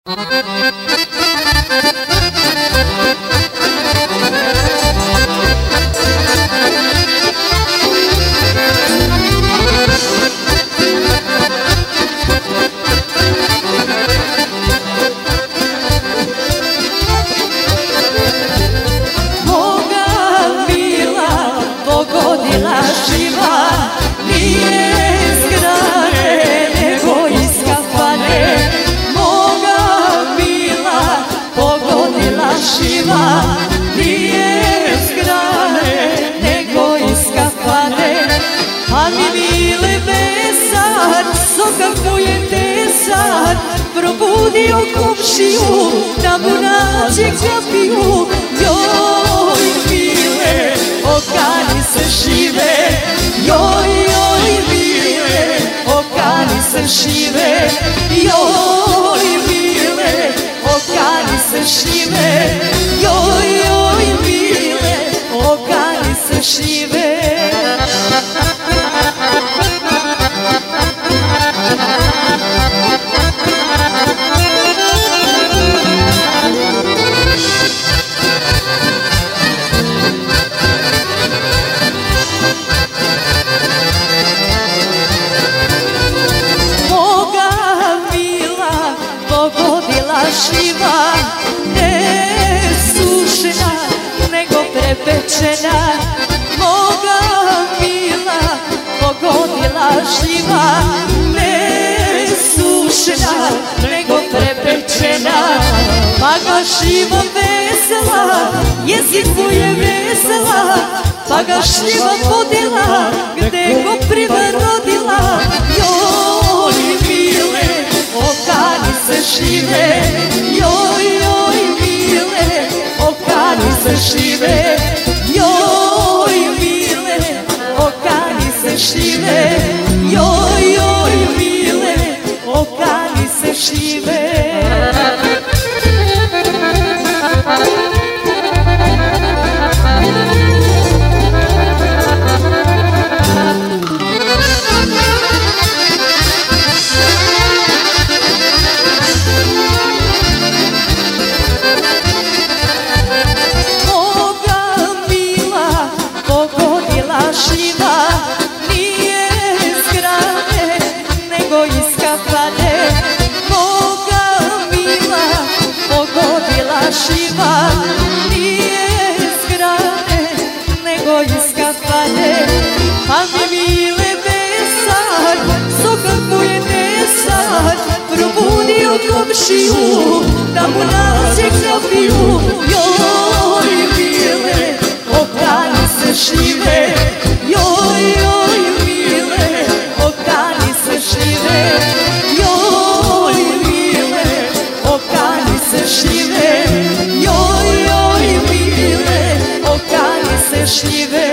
Nije s grane, nego iz kafane. A mi mile besar, sokakuje tesar, probudio komšiju da mu nađe kapiju. Joj mile, okani se šive, joj joj mile, okani se šive, joj mile, okani se šive, joj joj mile, okani se šive. Šiva ne sušena, nego prepečena. Moga mila pogodila šiva, ne sušena, nego prepečena. Pa ga šiva vesela, jezik mu je vesela, pa ga šiva podila, gde go prirodila. Joj mile, okani se šive, joj joj mile, okani se šive, joj mile, okani se šive, joj joj mile, okani se šive. Šiva nije s grane, nego iz kafane. Moga mila pogodila šiva, nije s grane, nego iz kafane. Pa mi mile besar, sokakuje tesar, probudio komšiju da mu nađe kapiju. Joj mile, okani se šive, joj joj mile, okani se šive, joj mile, okani se šive, joj joj mile, okani se šive.